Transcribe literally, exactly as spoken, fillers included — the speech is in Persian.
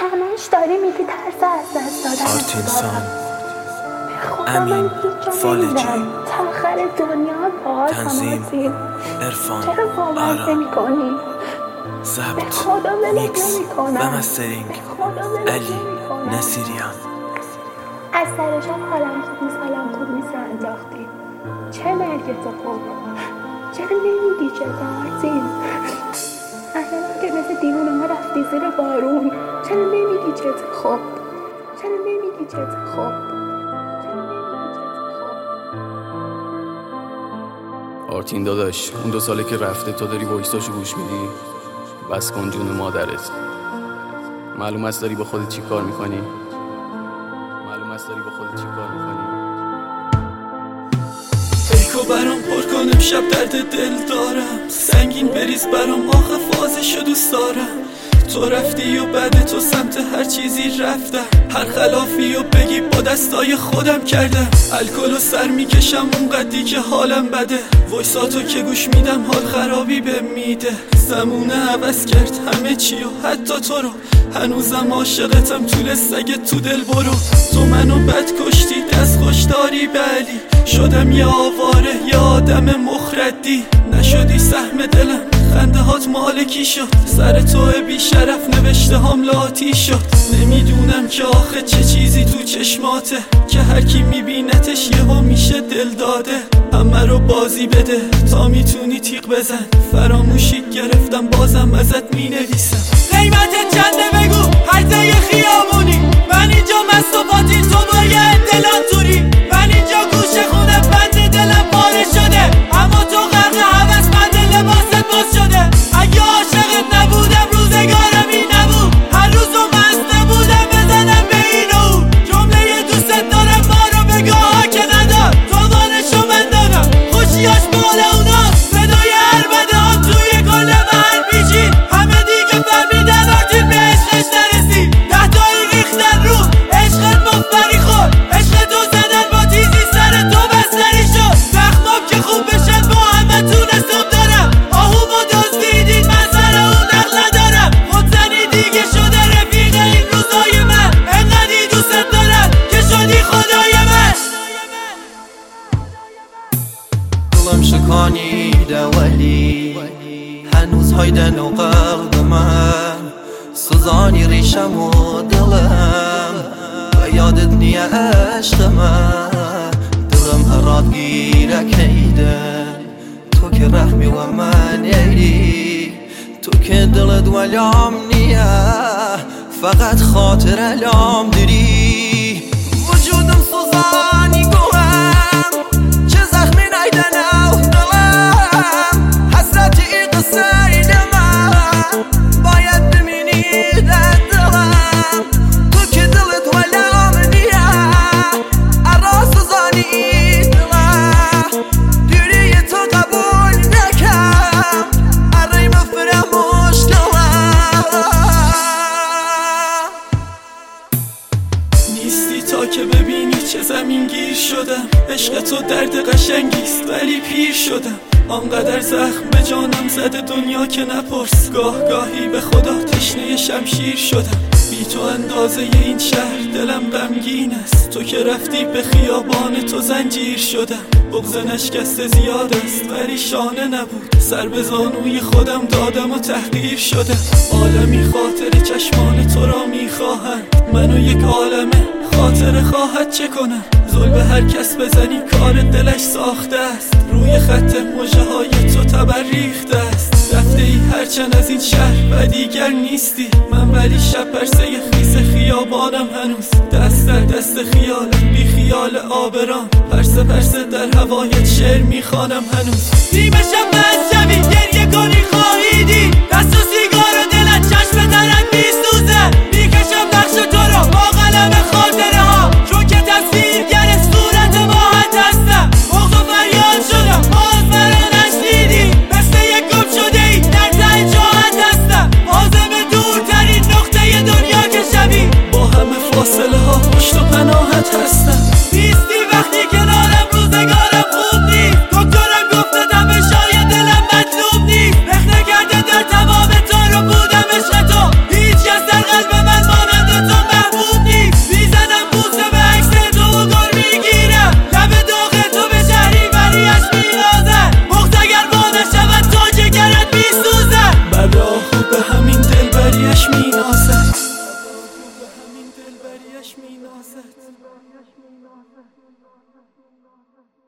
همش داری میگی ترس از دست دادن آرتینسان، امین فالجی، تا آخر دنیا باز تنظیم، عرفان، چرا باور نمی کنی؟ ضبط، میکس و مسترینگ علی نصیریان. از سر شب حالم خوب نیست حالم خوب نیست رو انداختی. چه مرگت خوب؟ چرا نمیگی چه آرتین؟ احیانا که مثل دیوونه ها رفتی زیر بارون. چرا نمیگی چه خوب؟ چرا نمیگی چه خوب؟ آرتین داداش، اون دو ساله که رفته تو داری وایساشو گوش میدی؟ بس کن جون مادرت. معلوم است داری با خودت چی کار میکنی؟ معلوم است داری با خودت چی کار میکنی؟ پیکو برام پر کنم شب درد دل دارم، سنگین بریز برام آخه فازشو دوست دارم. تو رفتی و بعد تو سمت هر چیزی رفتم، هر خلافی و بگی با دستای خودم کردم. الکل و سر میکشم اونقدی که حالم بده، وایساتو که گوش میدم حال خرابی به میده. زمونه عوض کرد همه چی و حتی تو رو، هنوزم عاشقتم طول سگ تو دل برو. تو منو بد کشتی دست خوش داری بلی، شدم یه آواره یه آدم مخردی. نشدی سهم دلم خنده هات مالکی شد، سر تو بی شرف نوشته هم لاتی شد. نمیدونم که آخه چه چیزی تو چشماته که هر کی میبینتش یهو میشه دل داده. همه رو بازی بده تا میتونی تیغ بزن، فراموشی گرفتم بازم ازت مینویسم. قیمتت چنده بگو هرزه خیابونی، من اینجا مست و پاتی تو باید دلان توری. من اینجا گوشه خونه بند دلم پاره شده، اما تو غرق هوس بند لباست باز شده. اگه عاشقت نبودم روزگارم این نبود، هر روزو مست بودم بزنم به این و اون. جمله دوست دارم ما رو بگاه که ندار، تو وانشو من دارم خوشیاش مال اوناست. صدای هر بده هم توی کل محل پیچید، همه دیگه فهمیدن آرتین به عشقش نرسید. ده تایی ریختن رو عشقت مفبری خورد، عشق تو زدن با تیزی سر تو بستری شد. زخمام که خوب بشن با همه تون حساب دارم، آهومو دزدیدید من سر اون نقل ندارم. خودزنی دیگه شده رفیق این روزای من، انقدی دوست دارم که شدی خدای من. دلم شکانیده ولی هنوز هایدن و قلب من، سوزانی ریشم و دلم و یادت نیه عشق من. دلم هرات گیره کیدن تو که رحمی و من ایری، تو که دلت ولام نیه فقط خاطر الام داری. وجودم سوزانی گوهم چه زخمی نیدن او دلم، حسرت ای قصه ایده من باید ببینی در دلم. تو که دلت ولام نیه ارا سوزانی دلم، دیری تو قبول نکم ارای مفرموش دلم. نیستی تا که ببینی چه زمین گیر شدم، عشق تو درد قشنگیست ولی پیر شدم. آنقدر زخم به جانم زده دنیا که نپرس، گاه گاهی به خدا تشنه شمشیر شدم. بی تو اندازه این شهر دلم غمگین است، تو که رفتی به خیابان تو زنجیر شدم. بغض نشکسته زیاد است ولی شانه نبود، سر به زانوی خودم دادم و تحقیر شدم. عالمی خاطر چشمان تو را میخواهند، منو یک عالمه خاطر خواهد چه کنم. ظلم هر کس بزنی کار دلش ساخته است، روی خط مژه های تو تبر ریخته است. رفته ای هرچند از این شهر و دیگر نیستی، من ولی شب پرسه خیس خیابانم هنوز. دست در دست خیال بی خیال آبران، پرسه پرسه در هوایت شعر میخوانم هنوز. نیمه شب از شبی گریه کنی خواهی دید، دست و سیگار و دلت چشم ترک میسوزه. میکشم نقش تو رو با قلم خاطره ها، چون که تصویرگر صورت ماهت هستم. بغض و فریاد شدم باز مرا نشنیدی، مثل یک گم شده ای در ته جاهت هستم. عازم دورترین نقطه دنیا که شبی، با همه فاصله ها پشت و پناهت هستم. نیستی وقتی کنارم روزگارم خوب نیست، دکترم گفته دم شای دلم مینازد.